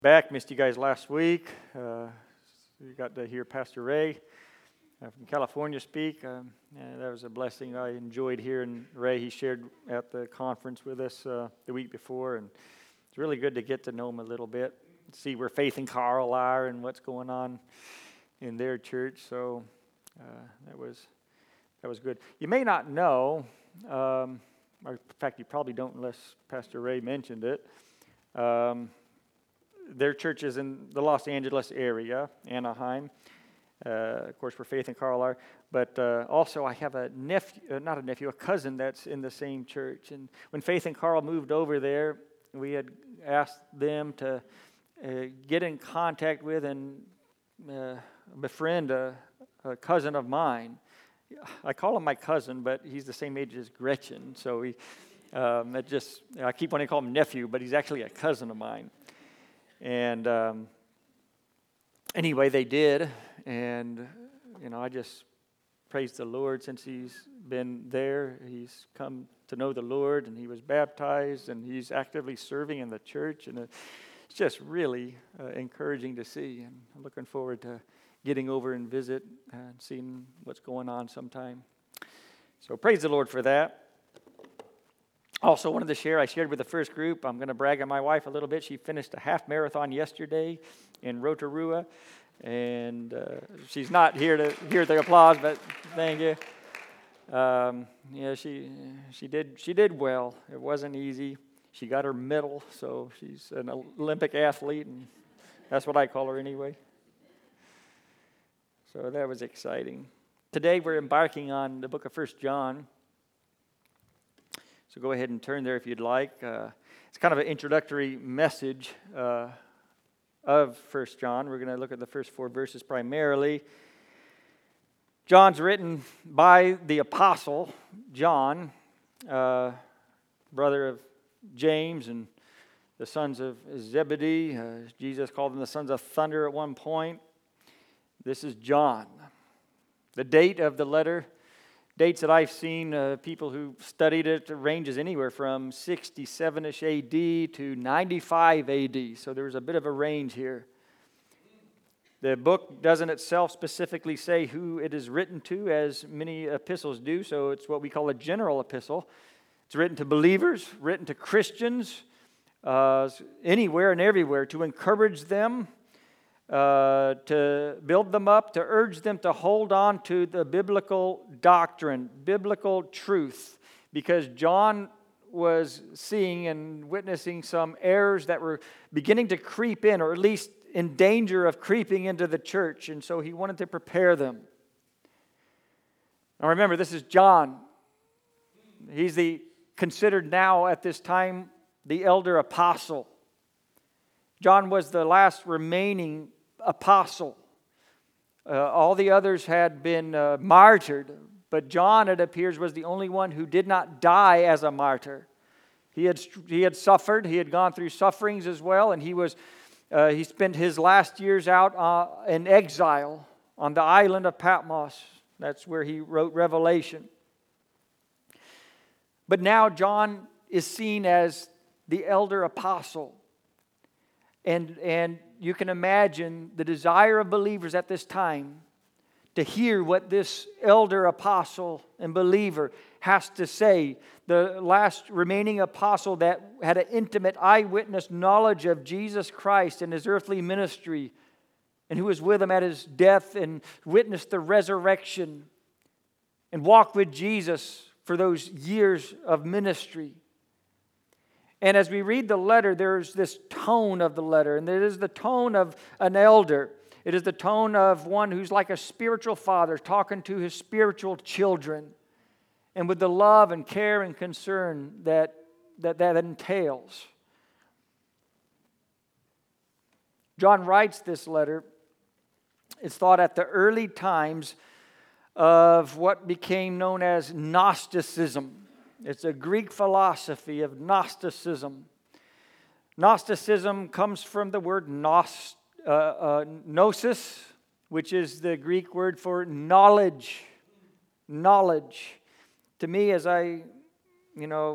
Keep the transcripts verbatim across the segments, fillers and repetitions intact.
Back, missed you guys last week. Uh, you got to hear Pastor Ray uh, from California speak. Um, and that was a blessing. I enjoyed hearing Ray. He shared at the conference with us uh, the week before, and it's really good to get to know him a little bit, see where Faith and Carl are and what's going on in their church. So uh, that was that was good. You may not know, um, or in fact, you probably don't unless Pastor Ray mentioned it. Um, Their church is in the Los Angeles area, Anaheim, uh, of course, where Faith and Carl are. But uh, also, I have a nephew, uh, not a nephew, a cousin that's in the same church. And when Faith and Carl moved over there, we had asked them to uh, get in contact with and uh, befriend a, a cousin of mine. I call him my cousin, but he's the same age as Gretchen. So he, um, it just I keep wanting to call him nephew, but he's actually a cousin of mine. And um, anyway, they did, and, you know, I just praise the Lord since he's been there. He's come to know the Lord, and he was baptized, and he's actively serving in the church, and it's just really uh, encouraging to see, and I'm looking forward to getting over and visit and seeing what's going on sometime. So praise the Lord for that. Also wanted to share, I shared with the first group, I'm going to brag on my wife a little bit. She finished a half marathon yesterday in Rotorua, and uh, she's not here to hear the applause, but thank you. Um, yeah, she she did she did well. It wasn't easy. She got her medal, so she's an Olympic athlete, and that's what I call her anyway. So that was exciting. Today we're embarking on the book of First John. So go ahead and turn there if you'd like. Uh, it's kind of an introductory message uh, of First John. We're going to look at the first four verses primarily. John's written by the apostle John, uh, brother of James and the sons of Zebedee. Uh, Jesus called them the sons of thunder at one point. This is John. The date of the letter, dates that I've seen, uh, people who studied it, ranges anywhere from sixty-seven-ish A D to ninety-five A D. So there's a bit of a range here. The book doesn't itself specifically say who it is written to, as many epistles do. So it's what we call a general epistle. It's written to believers, written to Christians, uh, anywhere and everywhere, to encourage them, Uh, to build them up, to urge them to hold on to the biblical doctrine, biblical truth, because John was seeing and witnessing some errors that were beginning to creep in, or at least in danger of creeping into the church, and so he wanted to prepare them. Now remember, this is John. He's the considered now at this time the elder apostle. John was the last remaining apostle. Uh, all the others had been uh, martyred, but John, it appears, was the only one who did not die as a martyr. He had he had suffered. He had gone through sufferings as well, and he was uh, he spent his last years out uh, in exile on the island of Patmos. That's where he wrote Revelation. But now John is seen as the elder apostle. And and you can imagine the desire of believers at this time to hear what this elder apostle and believer has to say. The last remaining apostle that had an intimate eyewitness knowledge of Jesus Christ and his earthly ministry, and who was with him at his death and witnessed the resurrection and walked with Jesus for those years of ministry. And as we read the letter, there's this tone of the letter, and it is the tone of an elder. It is the tone of one who's like a spiritual father talking to his spiritual children, and with the love and care and concern that that, that entails. John writes this letter, it's thought at the early times of what became known as Gnosticism. It's a Greek philosophy of Gnosticism. Gnosticism comes from the word gnos, uh, uh, gnosis, which is the Greek word for knowledge. Knowledge. To me, as I, you know,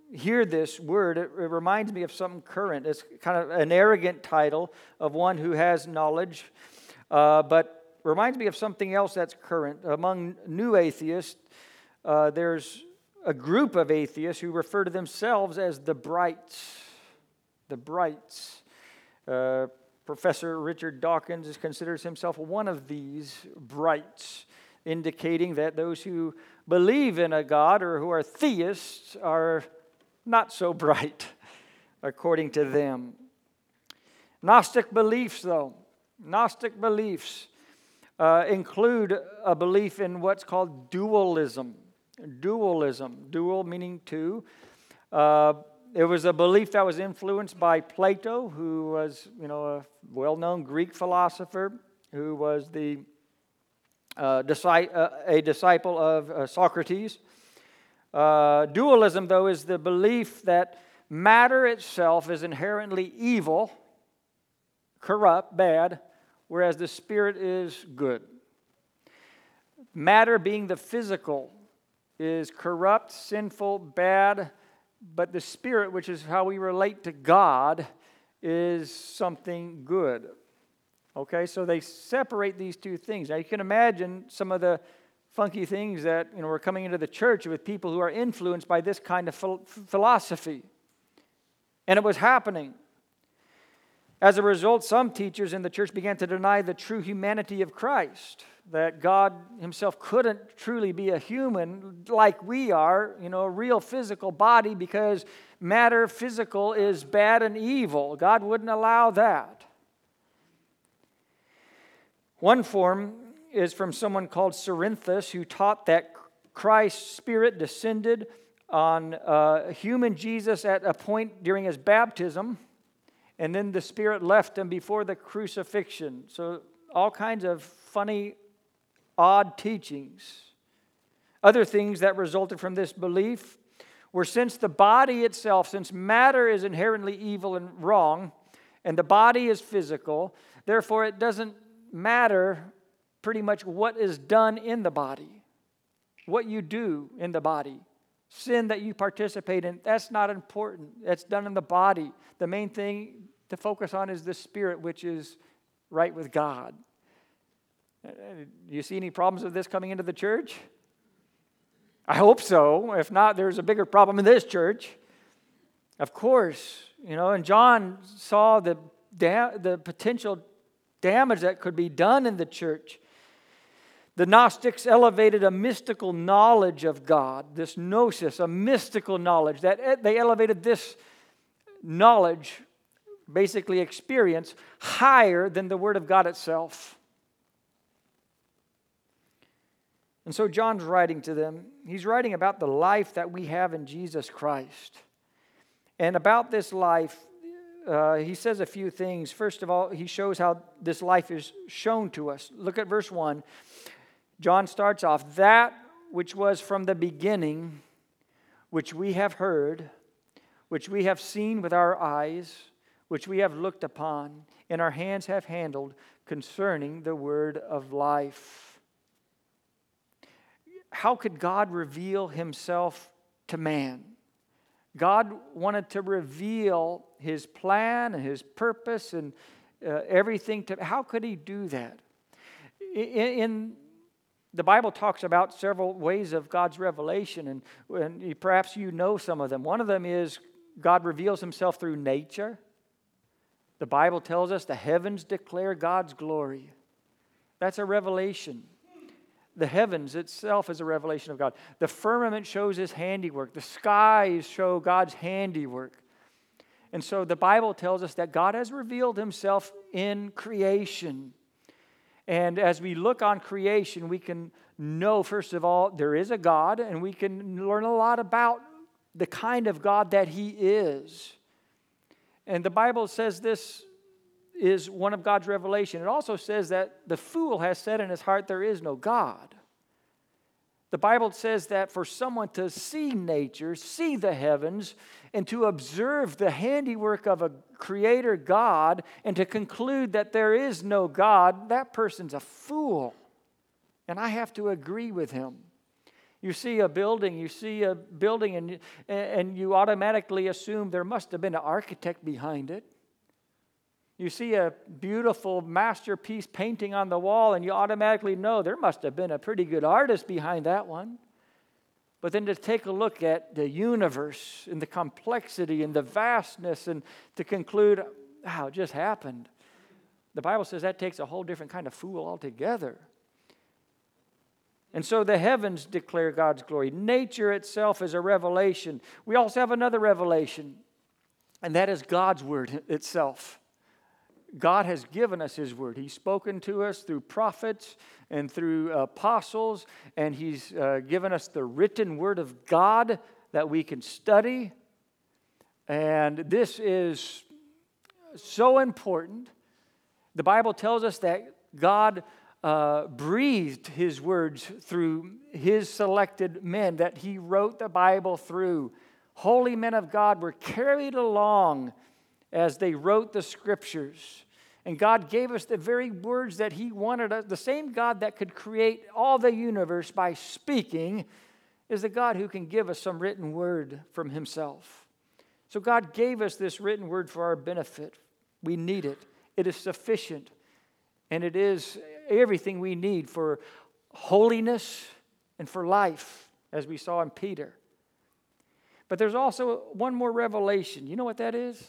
hear this word, it, it reminds me of something current. It's kind of an arrogant title of one who has knowledge, uh, but reminds me of something else that's current. Among new atheists, uh, there's a group of atheists who refer to themselves as the Brights. The Brights. Uh, Professor Richard Dawkins considers himself one of these Brights, indicating that those who believe in a God or who are theists are not so bright, according to them. Gnostic beliefs, though, Gnostic beliefs uh, include a belief in what's called dualism. Dualism, dual meaning two. Uh, it was a belief that was influenced by Plato, who was, you know, a well-known Greek philosopher, who was the uh, disci- uh, a disciple of uh, Socrates. Uh, dualism, though, is the belief that matter itself is inherently evil, corrupt, bad, whereas the spirit is good. Matter, being the physical, is corrupt, sinful, bad, but the spirit, which is how we relate to God, is something good. Okay, so they separate these two things. Now you can imagine some of the funky things that, you know, were coming into the church with people who are influenced by this kind of ph- philosophy. And it was happening. As a result, some teachers in the church began to deny the true humanity of Christ, that God himself couldn't truly be a human like we are, you know, a real physical body, because matter, physical, is bad and evil. God wouldn't allow that. One form is from someone called Cerinthus, who taught that Christ's Spirit descended on uh, human Jesus at a point during his baptism, and then the Spirit left him before the crucifixion. So all kinds of funny, odd teachings. Other things that resulted from this belief were, since the body itself, since matter is inherently evil and wrong, and the body is physical, therefore it doesn't matter pretty much what is done in the body, what you do in the body. Sin that you participate in, that's not important. That's done in the body. The main thing to focus on is the spirit, which is right with God. Do you see any problems with this coming into the church? I hope so. If not, there's a bigger problem in this church. Of course, you know, and John saw the da- the potential damage that could be done in the church. The Gnostics elevated a mystical knowledge of God, this gnosis, a mystical knowledge, that they elevated this knowledge, basically experience, higher than the Word of God itself. And so John's writing to them. He's writing about the life that we have in Jesus Christ. And about this life, uh, he says a few things. First of all, he shows how this life is shown to us. Look at verse one. John starts off, that which was from the beginning, which we have heard, which we have seen with our eyes, which we have looked upon, and our hands have handled, concerning the word of life. How could God reveal himself to man? God wanted to reveal his plan and his purpose and uh, everything. To, how could he do that? In, in The Bible talks about several ways of God's revelation, and, and perhaps you know some of them. One of them is God reveals himself through nature. The Bible tells us the heavens declare God's glory. That's a revelation. The heavens itself is a revelation of God. The firmament shows his handiwork. The skies show God's handiwork. And so the Bible tells us that God has revealed himself in creation. And as we look on creation, we can know, first of all, there is a God, and we can learn a lot about the kind of God that he is. And the Bible says this is one of God's revelation. It also says that the fool has said in his heart, there is no God. The Bible says that for someone to see nature, see the heavens, and to observe the handiwork of a creator God, and to conclude that there is no God, that person's a fool. And I have to agree with him. You see a building, you see a building, and, and you automatically assume there must have been an architect behind it. You see a beautiful masterpiece painting on the wall, and you automatically know there must have been a pretty good artist behind that one. But then to take a look at the universe and the complexity and the vastness and to conclude, wow, it just happened. The Bible says that takes a whole different kind of fool altogether. And so the heavens declare God's glory. Nature itself is a revelation. We also have another revelation, and that is God's word itself. God has given us His word. He's spoken to us through prophets and through apostles, and He's uh, given us the written word of God that we can study. And this is so important. The Bible tells us that God uh, breathed His words through His selected men, that He wrote the Bible through. Holy men of God were carried along as they wrote the Scriptures. And God gave us the very words that He wanted us. The same God that could create all the universe by speaking is the God who can give us some written word from Himself. So God gave us this written word for our benefit. We need it. It is sufficient. And it is everything we need for holiness and for life, as we saw in Peter. But there's also one more revelation. You know what that is?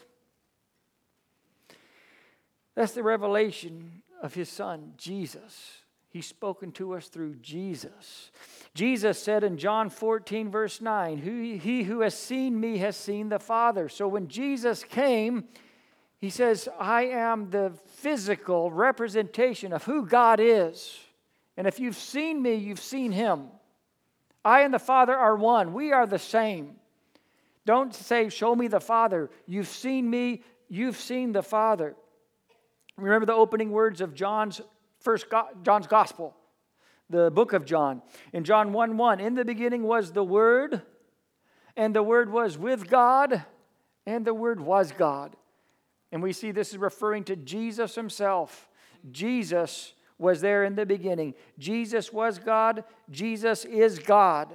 That's the revelation of His Son, Jesus. He's spoken to us through Jesus. Jesus said in John fourteen, verse nine, He who has seen me has seen the Father. So when Jesus came, He says, I am the physical representation of who God is. And if you've seen me, you've seen Him. I and the Father are one. We are the same. Don't say, show me the Father. You've seen me, you've seen the Father. Remember the opening words of John's first John's Gospel, the book of John. In John one one, in the beginning was the Word, and the Word was with God, and the Word was God. And we see this is referring to Jesus Himself. Jesus was there in the beginning. Jesus was God. Jesus is God.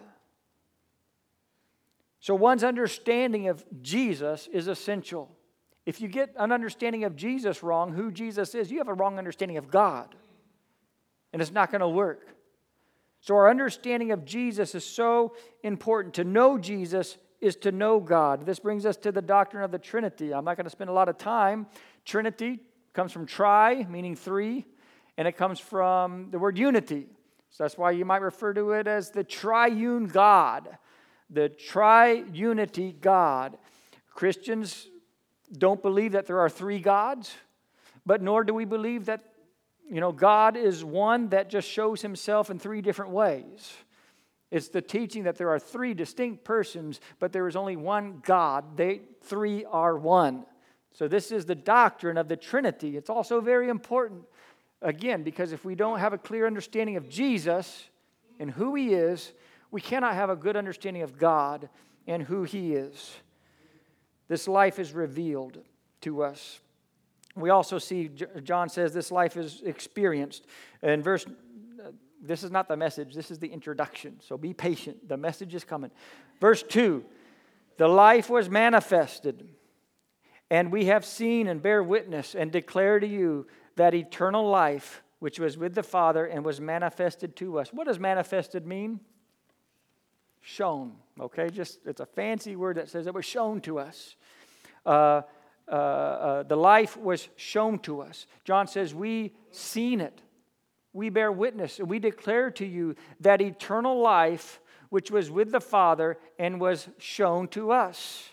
So one's understanding of Jesus is essential. If you get an understanding of Jesus wrong, who Jesus is, you have a wrong understanding of God. And it's not going to work. So our understanding of Jesus is so important. To know Jesus is to know God. This brings us to the doctrine of the Trinity. I'm not going to spend a lot of time. Trinity comes from tri, meaning three, and it comes from the word unity. So that's why you might refer to it as the triune God, the tri-unity God. Christians don't believe that there are three gods, but nor do we believe that, you know, God is one that just shows Himself in three different ways. It's the teaching that there are three distinct persons, but there is only one God. They three are one. So this is the doctrine of the Trinity. It's also very important, again, because if we don't have a clear understanding of Jesus and who He is, we cannot have a good understanding of God and who He is. This life is revealed to us. We also see, John says, this life is experienced. In verse, this is not the message, this is the introduction. So be patient, the message is coming. Verse two, the life was manifested, and we have seen and bear witness and declare to you that eternal life, which was with the Father and was manifested to us. What does manifested mean? Shown, okay? Just it's a fancy word that says it was shown to us. Uh, uh, uh, the life was shown to us. John says, we seen it. We bear witness, and we declare to you that eternal life, which was with the Father and was shown to us.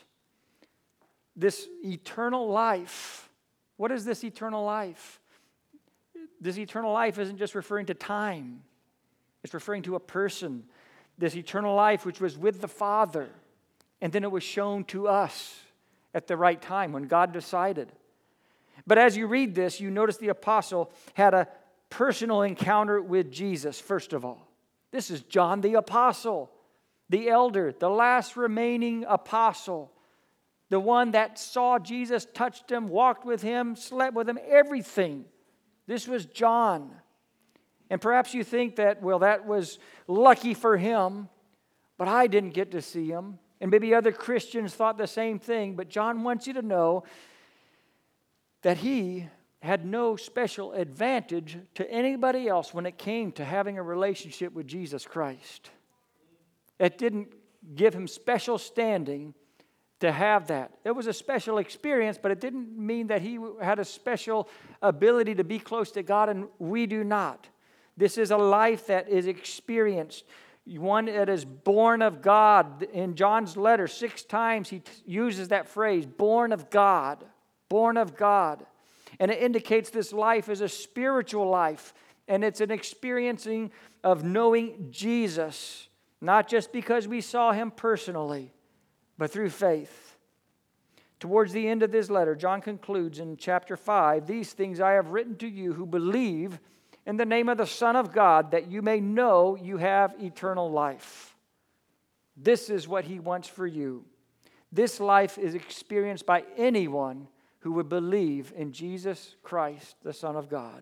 This eternal life, what is this eternal life? This eternal life isn't just referring to time. It's referring to a person. This eternal life which was with the Father, and then it was shown to us at the right time when God decided. But as you read this, you notice the apostle had a personal encounter with Jesus, first of all. This is John the apostle, the elder, the last remaining apostle, the one that saw Jesus, touched Him, walked with Him, slept with Him, everything. This was John. And perhaps you think that, well, that was lucky for him. but I didn't get to see him. And maybe other Christians thought the same thing, but John wants you to know that he had no special advantage to anybody else when it came to having a relationship with Jesus Christ. It didn't give him special standing to have that. It was a special experience, but it didn't mean that he had a special ability to be close to God, and we do not. This is a life that is experienced, one that is born of God. In John's letter, six times he t- uses that phrase, born of God, born of God. And it indicates this life is a spiritual life, and it's an experiencing of knowing Jesus, not just because we saw him personally, but through faith. Towards the end of this letter, John concludes in chapter five, "These things I have written to you who believe in the name of the Son of God, that you may know you have eternal life." This is what he wants for you. This life is experienced by anyone who would believe in Jesus Christ, the Son of God.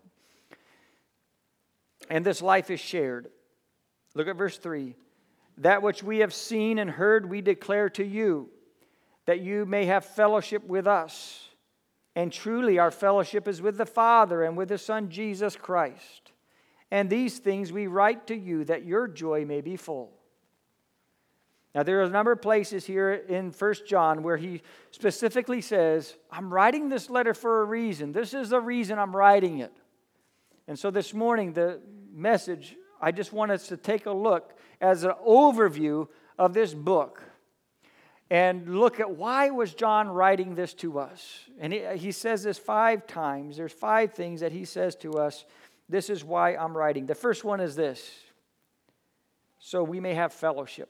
And this life is shared. Look at verse three. "That which we have seen and heard we declare to you, that you may have fellowship with us. And truly our fellowship is with the Father and with the Son Jesus Christ. And these things we write to you, that your joy may be full." Now there are a number of places here in First John where he specifically says, I'm writing this letter for a reason. This is the reason I'm writing it. And so this morning, the message, I just want us to take a look as an overview of this book and look at why was John writing this to us. And he, he says this five times. There's five things that he says to us. This is why I'm writing. The first one is this: so we may have fellowship.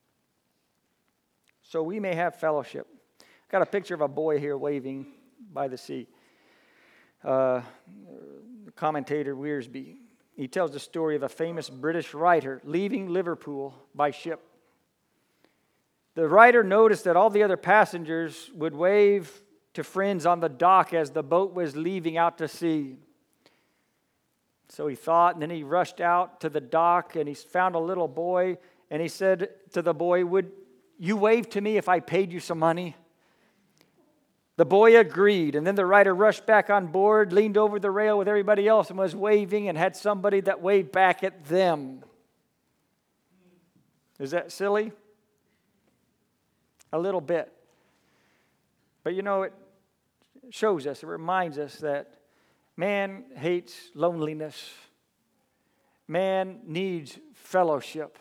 So we may have fellowship. I've got a picture of a boy here waving by the sea. Uh, commentator Wiersbe, he tells the story of a famous British writer leaving Liverpool by ship. The writer noticed that all the other passengers would wave to friends on the dock as the boat was leaving out to sea. So he thought, and then he rushed out to the dock, and he found a little boy, and he said to the boy, "Would you wave to me if I paid you some money?" The boy agreed, and then the writer rushed back on board, leaned over the rail with everybody else, and was waving, and had somebody that waved back at them. Is that silly? A little bit. But you know, it shows us, it reminds us that man hates loneliness. Man needs fellowship.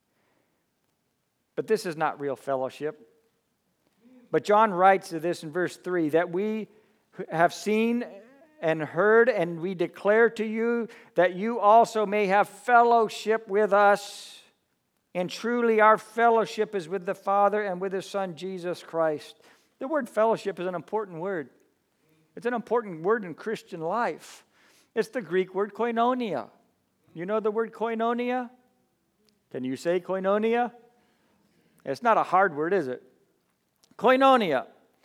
But this is not real fellowship. But John writes to this in verse three, that we have seen and heard, and we declare to you that you also may have fellowship with us. And truly our fellowship is with the Father and with His Son, Jesus Christ. The word fellowship is an important word. It's an important word in Christian life. It's the Greek word koinonia. You know the word koinonia? Can you say koinonia? It's not a hard word, is it? Koinonia.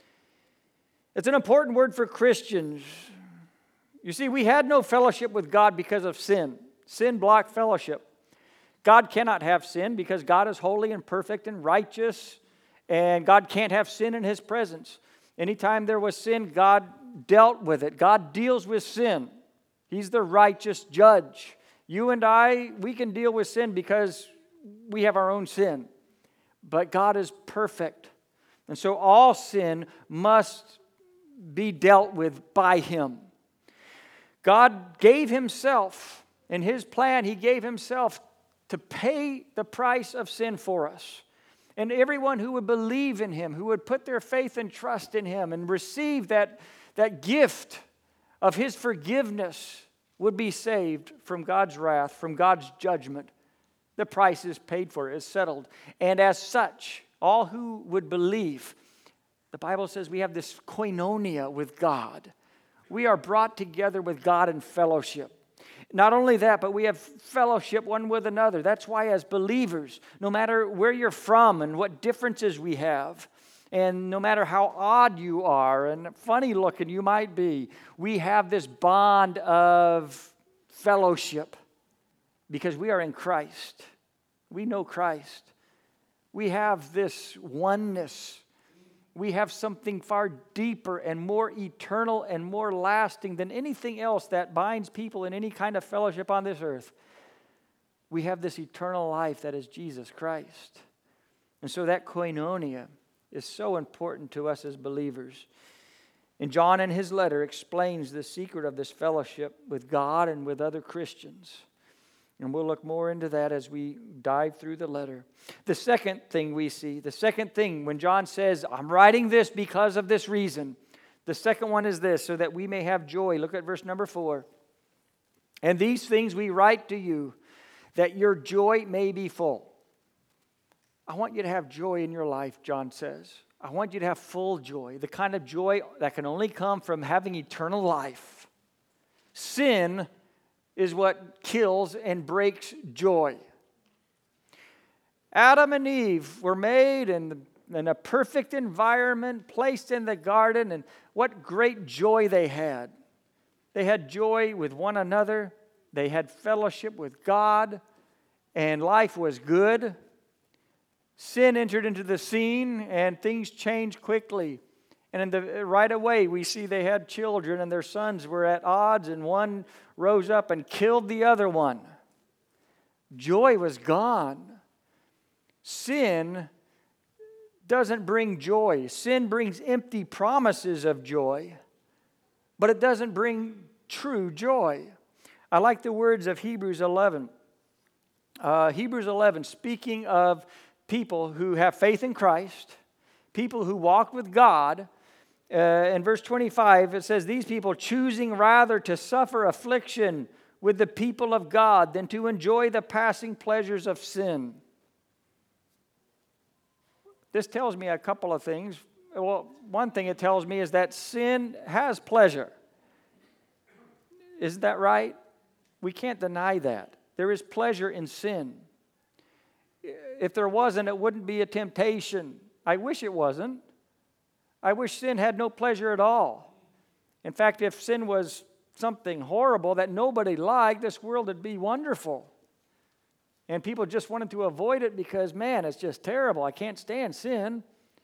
It's an important word for Christians. You see, we had no fellowship with God because of sin. Sin blocked fellowship. God cannot have sin because God is holy and perfect and righteous, and God can't have sin in His presence. Anytime there was sin, God dealt with it. God deals with sin. He's the righteous judge. You and I, we can deal with sin because we have our own sin. But God is perfect. And so all sin must be dealt with by Him. God gave Himself. In His plan, He gave Himself to pay the price of sin for us. And everyone who would believe in Him, who would put their faith and trust in Him and receive that, that gift of His forgiveness would be saved from God's wrath, from God's judgment. The price is paid for, is settled. And as such, all who would believe, the Bible says we have this koinonia with God. We are brought together with God in fellowship. Not only that, but we have fellowship one with another. That's why as believers, no matter where you're from and what differences we have, and no matter how odd you are and funny looking you might be, we have this bond of fellowship because we are in Christ. We know Christ. We have this oneness. We have something far deeper and more eternal and more lasting than anything else that binds people in any kind of fellowship on this earth. We have this eternal life that is Jesus Christ. And so that koinonia is so important to us as believers. And John in his letter explains the secret of this fellowship with God and with other Christians. And we'll look more into that as we dive through the letter. The second thing we see, the second thing when John says, I'm writing this because of this reason. The second one is this, so that we may have joy. Look at verse number four. And these things we write to you, that your joy may be full. I want you to have joy in your life, John says. I want you to have full joy, the kind of joy that can only come from having eternal life. Sin is what kills and breaks joy. Adam and Eve were made in, in a perfect environment, placed in the garden, and what great joy they had. They had joy with one another. They had fellowship with God, and life was good. Sin entered into the scene, and things changed quickly. And in the, right away, we see they had children, and their sons were at odds, and one rose up and killed the other one. Joy was gone. Sin doesn't bring joy. Sin brings empty promises of joy, but it doesn't bring true joy. I like the words of Hebrews eleven. Uh, Hebrews eleven, speaking of people who have faith in Christ, people who walk with God. Uh, in verse twenty-five, it says, these people choosing rather to suffer affliction with the people of God than to enjoy the passing pleasures of sin. This tells me a couple of things. Well, one thing it tells me is that sin has pleasure. Isn't that right? We can't deny that. There is pleasure in sin. If there wasn't, it wouldn't be a temptation. I wish it wasn't. I wish sin had no pleasure at all. In fact, if sin was something horrible that nobody liked, this world would be wonderful. And people just wanted to avoid it because, man, it's just terrible. I can't stand sin.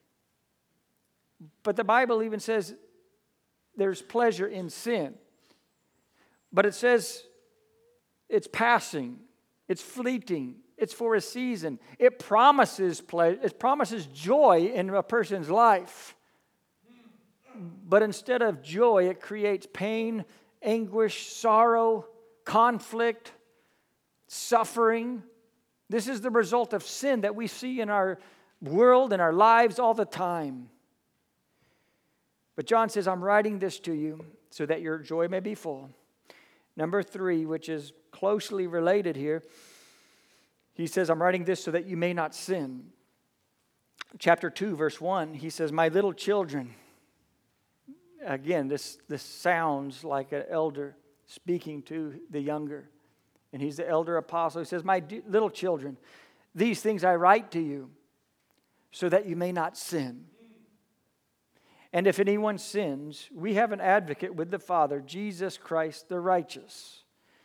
But the Bible even says there's pleasure in sin. But it says it's passing, it's fleeting, it's for a season. It promises pleasure, it promises joy in a person's life. But instead of joy, it creates pain, anguish, sorrow, conflict, suffering. This is the result of sin that we see in our world and our lives all the time. But John says, I'm writing this to you so that your joy may be full. Number three, which is closely related here, he says, I'm writing this so that you may not sin. Chapter two, verse one, he says, my little children. Again, this, this sounds like an elder speaking to the younger. And he's the elder apostle. He says, my d- little children, these things I write to you so that you may not sin. And if anyone sins, we have an advocate with the Father, Jesus Christ the righteous.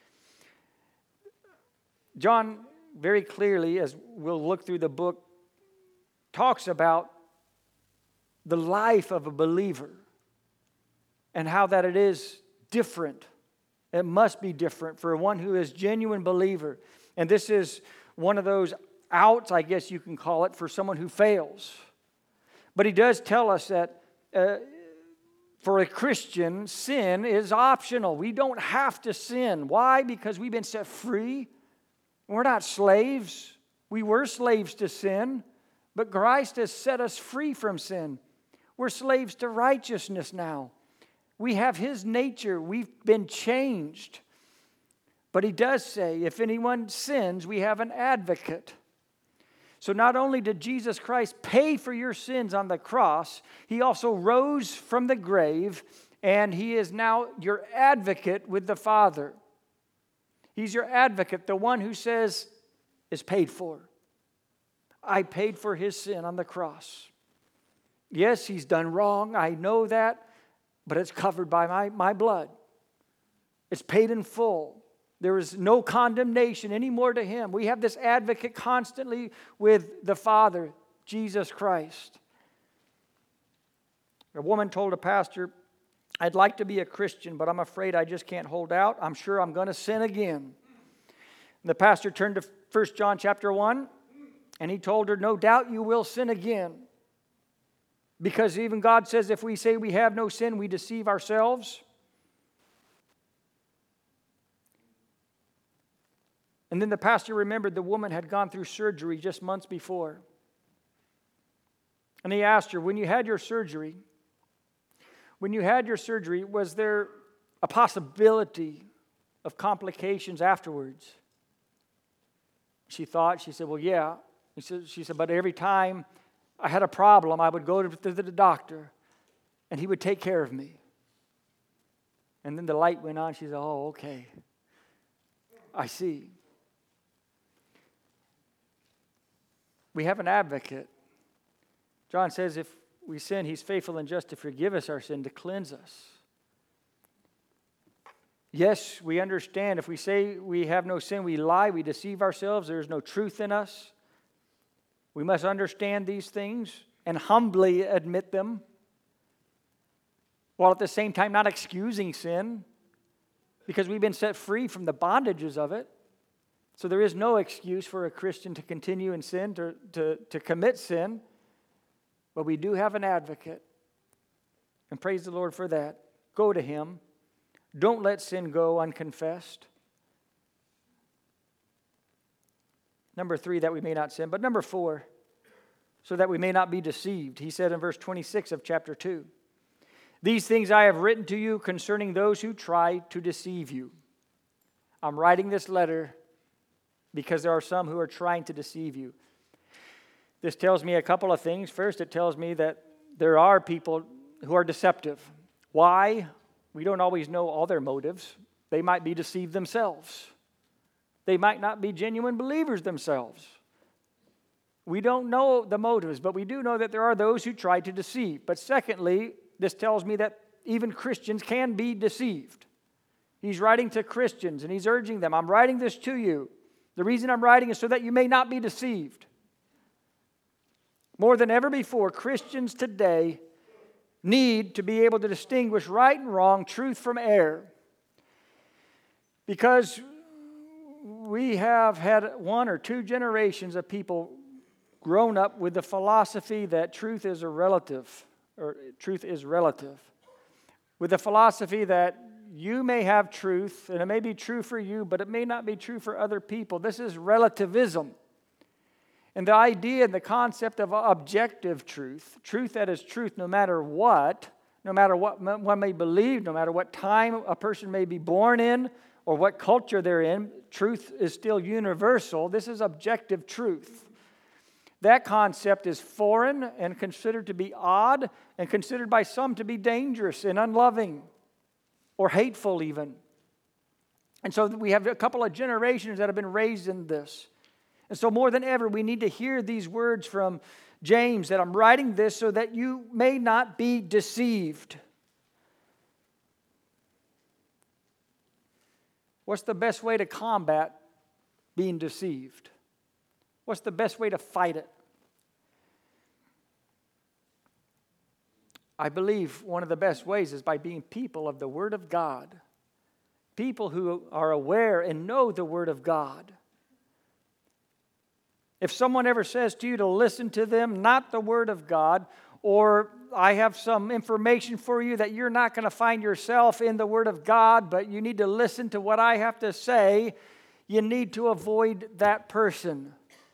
John very clearly, as we'll look through the book, talks about the life of a believer and how that it is different. It must be different for one who is a genuine believer. And this is one of those outs, I guess you can call it, for someone who fails. But he does tell us that uh, for a Christian, sin is optional. We don't have to sin. Why? Because we've been set free. We're not slaves. We were slaves to sin, but Christ has set us free from sin. We're slaves to righteousness now. We have His nature. We've been changed. But He does say, if anyone sins, we have an advocate. So not only did Jesus Christ pay for your sins on the cross, He also rose from the grave, and He is now your advocate with the Father. He's your advocate, the one who says, is paid for. I paid for his sin on the cross. Yes, he's done wrong. I know that. But it's covered by my, my blood. It's paid in full. There is no condemnation anymore to him. We have this advocate constantly with the Father, Jesus Christ. A woman told a pastor, I'd like to be a Christian, but I'm afraid I just can't hold out. I'm sure I'm going to sin again. And the pastor turned to First John chapter one, and he told her, no doubt you will sin again. Because even God says if we say we have no sin, we deceive ourselves. And then the pastor remembered the woman had gone through surgery just months before. And he asked her, when you had your surgery, when you had your surgery, was there a possibility of complications afterwards? She thought, she said, well, yeah. He said, she said, but every time I had a problem, I would go to the doctor, and he would take care of me. And then the light went on. She said, oh, okay. I see. We have an advocate. John says if we sin, he's faithful and just to forgive us our sin, to cleanse us. Yes, we understand if we say we have no sin, we lie, we deceive ourselves, there is no truth in us. We must understand these things and humbly admit them, while at the same time not excusing sin, because we've been set free from the bondages of it. So there is no excuse for a Christian to continue in sin, to, to, to commit sin. But we do have an advocate. And praise the Lord for that. Go to him. Don't let sin go unconfessed. Number three, that we may not sin. But number four, so that we may not be deceived. He said in verse twenty-six of chapter two, these things I have written to you concerning those who try to deceive you. I'm writing this letter because there are some who are trying to deceive you. This tells me a couple of things. First, it tells me that there are people who are deceptive. Why? We don't always know all their motives. They might be deceived themselves. They might not be genuine believers themselves. We don't know the motives, but we do know that there are those who try to deceive. But secondly, this tells me that even Christians can be deceived. He's writing to Christians and he's urging them, I'm writing this to you. The reason I'm writing is so that you may not be deceived. More than ever before, Christians today need to be able to distinguish right and wrong, truth from error. Because we have had one or two generations of people grown up with the philosophy that truth is a relative, or truth is relative. With the philosophy that you may have truth, and it may be true for you, but it may not be true for other people. This is relativism. And the idea and the concept of objective truth, truth that is truth no matter what, no matter what one may believe, no matter what time a person may be born in, or what culture they're in, truth is still universal. This is objective truth. That concept is foreign and considered to be odd and considered by some to be dangerous and unloving or hateful even. And so we have a couple of generations that have been raised in this. And so more than ever, we need to hear these words from James that I'm writing this so that you may not be deceived. What's the best way to combat being deceived? What's the best way to fight it? I believe one of the best ways is by being people of the Word of God. People who are aware and know the Word of God. If someone ever says to you to listen to them, not the Word of God, or I have some information for you that you're not going to find yourself in the Word of God, but you need to listen to what I have to say, you need to avoid that person.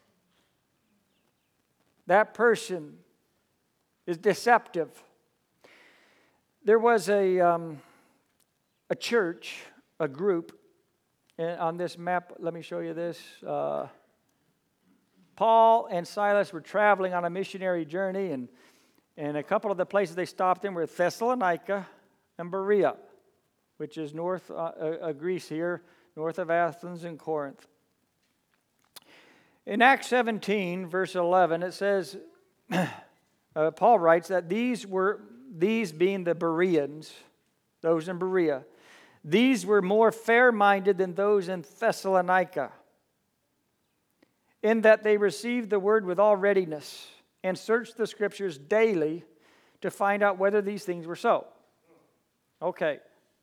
That person is deceptive. There was a, um, a church, a group, and on this map, let me show you this. Uh, Paul and Silas were traveling on a missionary journey, and, and a couple of the places they stopped in were Thessalonica and Berea, which is north uh, uh, Greece here, north of Athens and Corinth. In Acts seventeen, verse eleven, it says, uh, Paul writes that these were, these being the Bereans, those in Berea, these were more fair-minded than those in Thessalonica, in that they received the word with all readiness and searched the Scriptures daily to find out whether these things were so. Okay.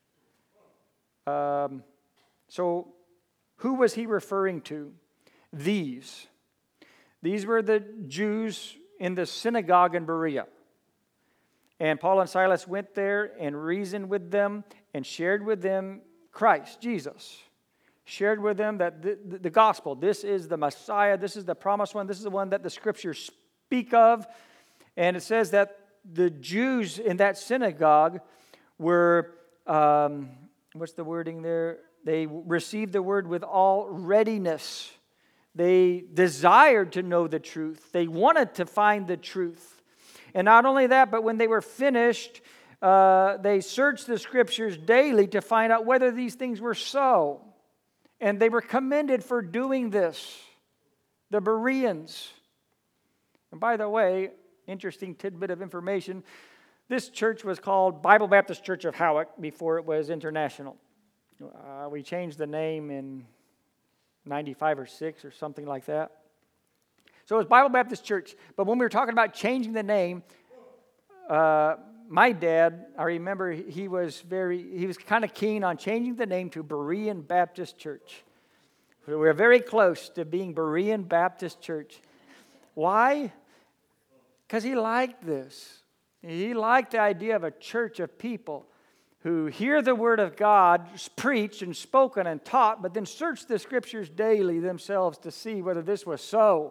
Um, so, who was he referring to? These. These were the Jews in the synagogue in Berea. And Paul and Silas went there and reasoned with them and shared with them Christ, Jesus. Shared with them that the, the, the gospel, this is the Messiah, this is the promised one, this is the one that the Scriptures speak of. And it says that the Jews in that synagogue were, um, what's the wording there? They received the word with all readiness. They desired to know the truth. They wanted to find the truth. And not only that, but when they were finished, uh, they searched the Scriptures daily to find out whether these things were so. And they were commended for doing this, the Bereans. And by the way, interesting tidbit of information, this church was called Bible Baptist Church of Howick before it was international. Uh, we changed the name in ninety-five or six or something like that. So it was Bible Baptist Church. But when we were talking about changing the name, uh, my dad, I remember he was very, he was kind of keen on changing the name to Berean Baptist Church. We were very close to being Berean Baptist Church. Why? Because he liked this. He liked the idea of a church of people who hear the Word of God preached and spoken and taught, but then search the Scriptures daily themselves to see whether this was so.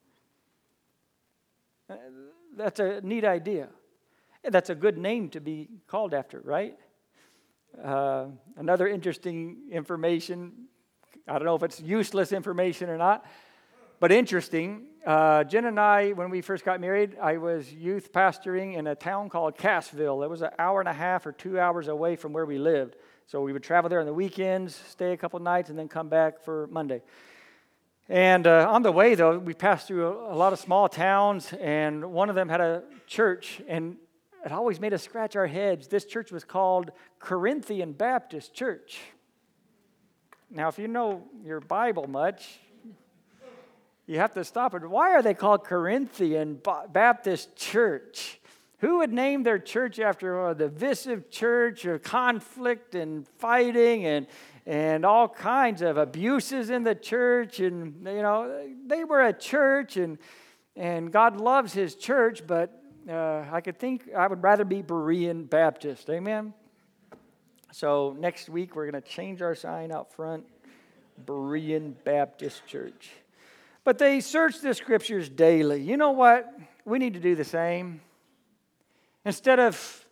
That's a neat idea. That's a good name to be called after, right? Uh, another interesting information, I don't know if it's useless information or not, but interesting. Uh, Jen and I, when we first got married, I was youth pastoring in a town called Cassville. It was an hour and a half or two hours away from where we lived. So we would travel there on the weekends, stay a couple nights, and then come back for Monday. And uh, on the way, though, we passed through a, a lot of small towns, and one of them had a church, and it always made us scratch our heads. This church was called Corinthian Baptist Church. Now, if you know your Bible much, you have to stop it. Why are they called Corinthian Baptist Church? Who would name their church after a divisive church of conflict and fighting and and all kinds of abuses in the church? And, you know, they were a church, and and God loves His church, but uh, I could think I would rather be Berean Baptist. Amen? So next week we're going to change our sign out front, Berean Baptist Church. But they search the Scriptures daily. You know what? We need to do the same. Instead of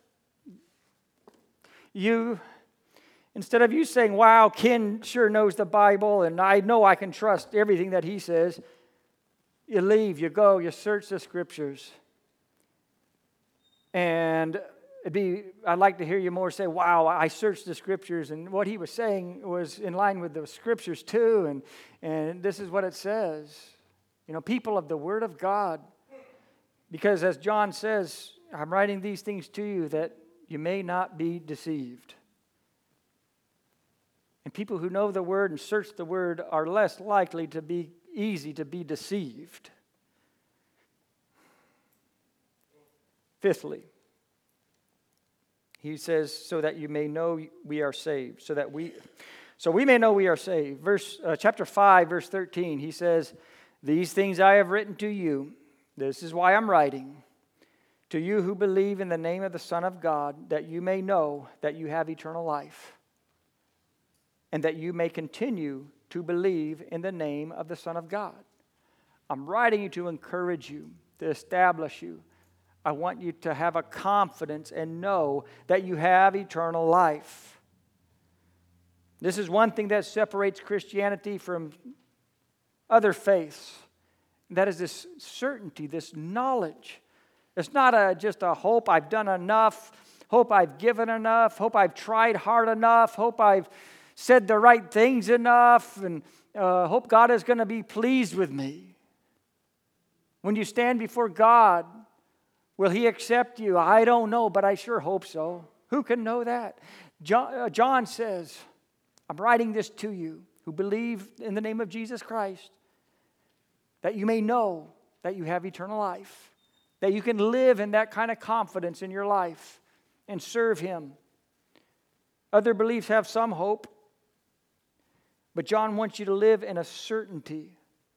you, instead of you saying, wow, Ken sure knows the Bible, and I know I can trust everything that he says, you leave, you go, you search the Scriptures. And it'd be, I'd like to hear you more say, wow, I searched the Scriptures, and what he was saying was in line with the Scriptures too, and, and this is what it says. You know, people of the Word of God, because as John says, I'm writing these things to you that you may not be deceived. And people who know the Word and search the Word are less likely to be easy to be deceived. Fifthly, he says, so that you may know we are saved. So that we, so we may know we are saved. Verse, uh, chapter five, verse thirteen, he says, these things I have written to you. This is why I'm writing. To you who believe in the name of the Son of God, that you may know that you have eternal life, and that you may continue to believe in the name of the Son of God. I'm writing you to encourage you, to establish you. I want you to have a confidence and know that you have eternal life. This is one thing that separates Christianity from other faiths. That is this certainty, this knowledge. It's not a, just a hope I've done enough, hope I've given enough, hope I've tried hard enough, hope I've said the right things enough, and uh, hope God is going to be pleased with me. When you stand before God, will He accept you? I don't know, but I sure hope so. Who can know that? John, uh, John says, I'm writing this to you who believe in the name of Jesus Christ, that you may know that you have eternal life, that you can live in that kind of confidence in your life and serve Him. Other beliefs have some hope, but John wants you to live in a certainty,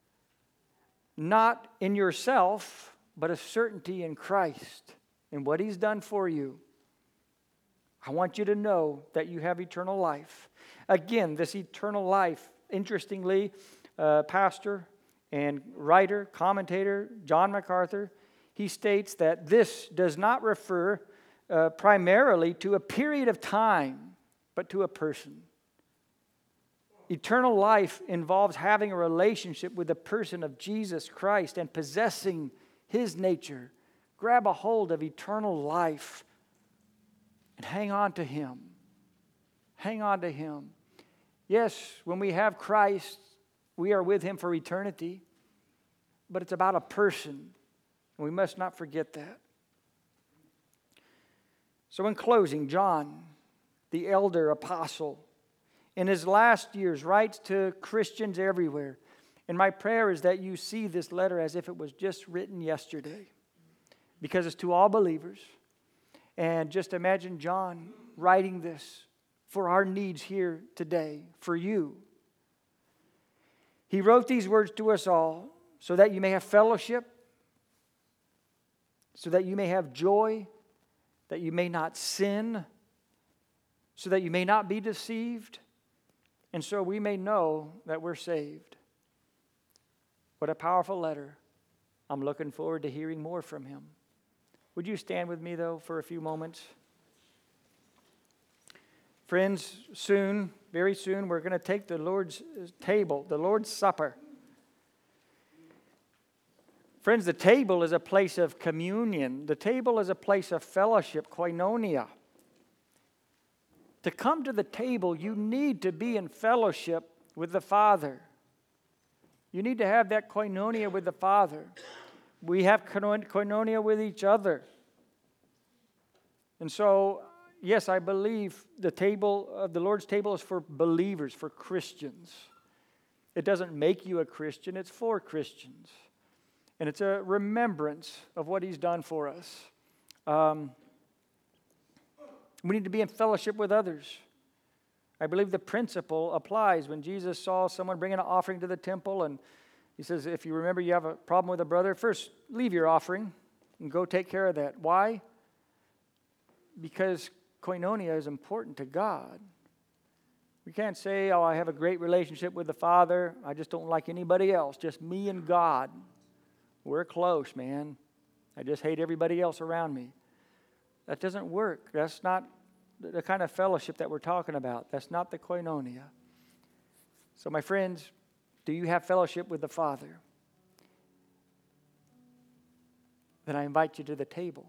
not in yourself, but a certainty in Christ and what He's done for you. I want you to know that you have eternal life. Again, this eternal life, interestingly, uh, pastor and writer, commentator John MacArthur, he states that this does not refer uh, primarily to a period of time, but to a person. Eternal life involves having a relationship with the person of Jesus Christ and possessing His nature. Grab a hold of eternal life and hang on to Him. Hang on to Him. Yes, when we have Christ, we are with Him for eternity, but it's about a person, and we must not forget that. So in closing, John, the elder apostle, in his last years writes to Christians everywhere. And my prayer is that you see this letter as if it was just written yesterday, because it's to all believers. And just imagine John writing this for our needs here today, for you. He wrote these words to us all so that you may have fellowship, so that you may have joy, that you may not sin, so that you may not be deceived, and so we may know that we're saved. What a powerful letter. I'm looking forward to hearing more from him. Would you stand with me, though, for a few moments? Friends, soon, very soon, we're going to take the Lord's table, the Lord's Supper. Friends, the table is a place of communion. The table is a place of fellowship, koinonia. To come to the table, you need to be in fellowship with the Father. You need to have that koinonia with the Father. We have koinonia with each other. And so, yes, I believe the table, uh, the Lord's table is for believers, for Christians. It doesn't make you a Christian, it's for Christians. And it's a remembrance of what He's done for us. Um, we need to be in fellowship with others. I believe the principle applies when Jesus saw someone bringing an offering to the temple, and He says, if you remember you have a problem with a brother, first leave your offering and go take care of that. Why? Because koinonia is important to God. We can't say, oh, I have a great relationship with the Father. I just don't like anybody else. Just me and God. We're close, man. I just hate everybody else around me. That doesn't work. That's not the kind of fellowship that we're talking about. That's not the koinonia. So, my friends, do you have fellowship with the Father? Then I invite you to the table.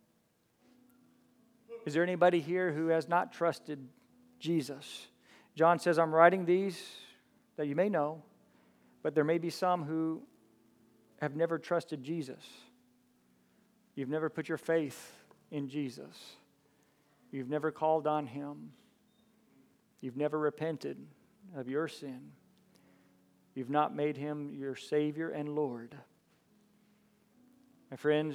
Is there anybody here who has not trusted Jesus? John says, I'm writing these that you may know, but there may be some who have never trusted Jesus. You've never put your faith in Jesus. You've never called on Him. You've never repented of your sin. You've not made Him your Savior and Lord. My friends,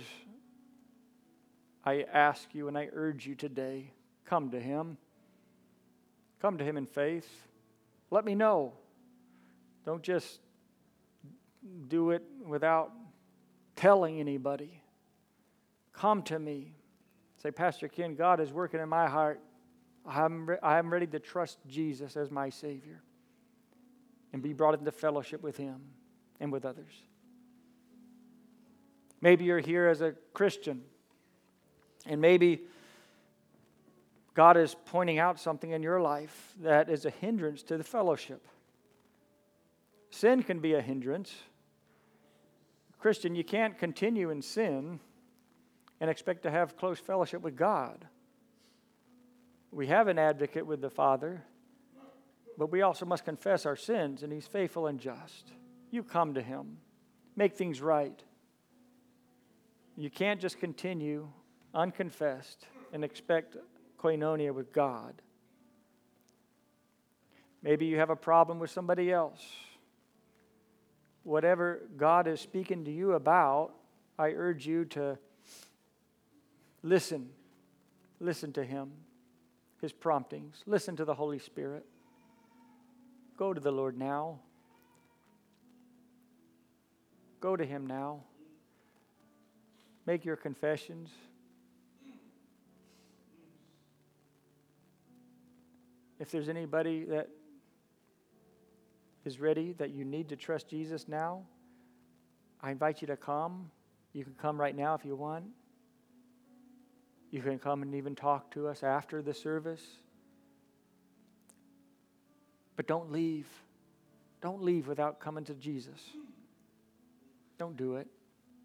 I ask you and I urge you today, come to Him. Come to Him in faith. Let me know. Don't just do it without telling anybody. Come to me. Say, Pastor Ken, God is working in my heart. I'm, re- I'm ready to trust Jesus as my Savior and be brought into fellowship with Him and with others. Maybe you're here as a Christian, and maybe God is pointing out something in your life that is a hindrance to the fellowship. Sin can be a hindrance. Christian, you can't continue in sin and expect to have close fellowship with God. We have an advocate with the Father, but we also must confess our sins, and He's faithful and just. You come to Him. Make things right. You can't just continue unconfessed and expect koinonia with God. Maybe you have a problem with somebody else. Whatever God is speaking to you about, I urge you to listen. Listen to Him, His promptings. Listen to the Holy Spirit. Go to the Lord now. Go to Him now. Make your confessions. If there's anybody that is ready, that you need to trust Jesus now, I invite you to come. You can come right now if you want. You can come and even talk to us after the service. But don't leave. Don't leave without coming to Jesus. Don't do it.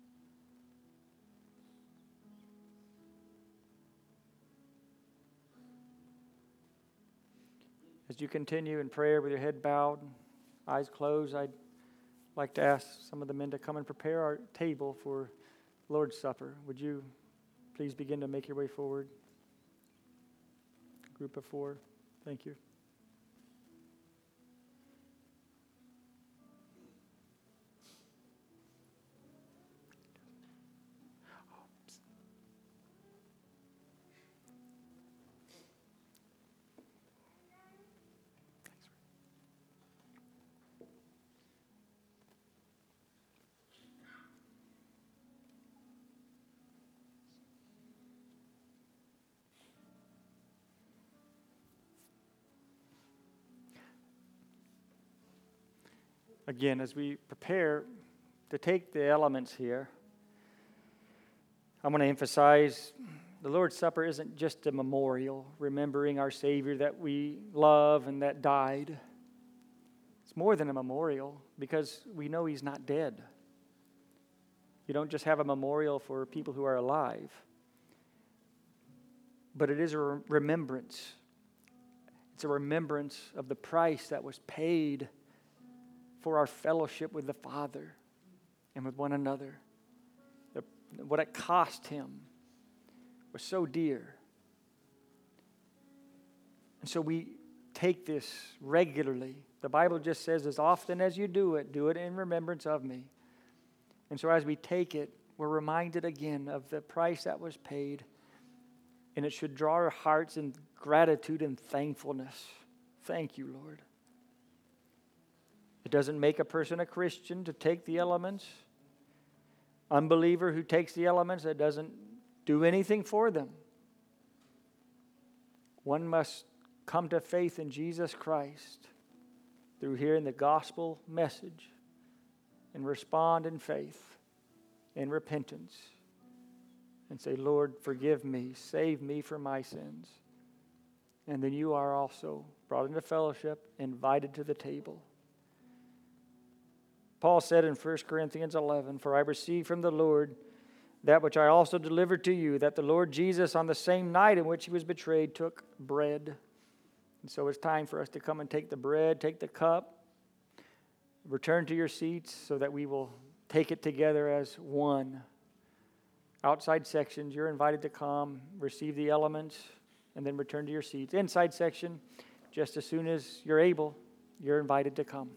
As you continue in prayer with your head bowed, eyes closed, I'd like to ask some of the men to come and prepare our table for Lord's Supper. Would you please begin to make your way forward? Group of four. Thank you. Again, as we prepare to take the elements here, I want to emphasize the Lord's Supper isn't just a memorial, remembering our Savior that we love and that died. It's more than a memorial because we know He's not dead. You don't just have a memorial for people who are alive, but it is a remembrance. It's a remembrance of the price that was paid for our fellowship with the Father and with one another. The, what it cost Him was so dear. And so we take this regularly. The Bible just says, as often as you do it, do it in remembrance of me. And so as we take it, we're reminded again of the price that was paid. And it should draw our hearts in gratitude and thankfulness. Thank you, Lord. It doesn't make a person a Christian to take the elements. Unbeliever who takes the elements, that doesn't do anything for them. One must come to faith in Jesus Christ through hearing the gospel message and respond in faith and repentance and say, Lord, forgive me, save me from my sins. And then you are also brought into fellowship, invited to the table. Paul said in First Corinthians eleven, for I received from the Lord that which I also delivered to you, that the Lord Jesus on the same night in which He was betrayed took bread. And so it's time for us to come and take the bread, take the cup, return to your seats so that we will take it together as one. Outside sections, you're invited to come, receive the elements, and then return to your seats. Inside section, just as soon as you're able, you're invited to come.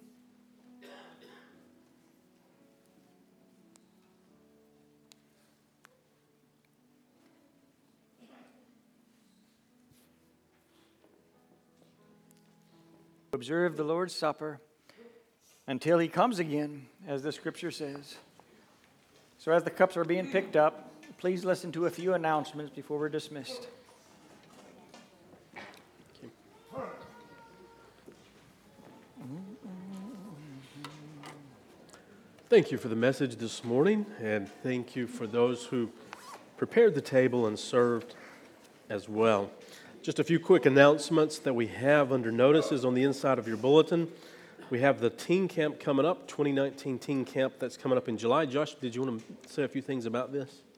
Observe the Lord's Supper until He comes again, as the Scripture says. So as the cups are being picked up, please listen to a few announcements before we're dismissed. Thank you for the message this morning, and thank you for those who prepared the table and served as well. Just a few quick announcements that we have under notices on the inside of your bulletin. We have the teen camp coming up, twenty nineteen teen camp that's coming up in July. Josh, did you want to say a few things about this?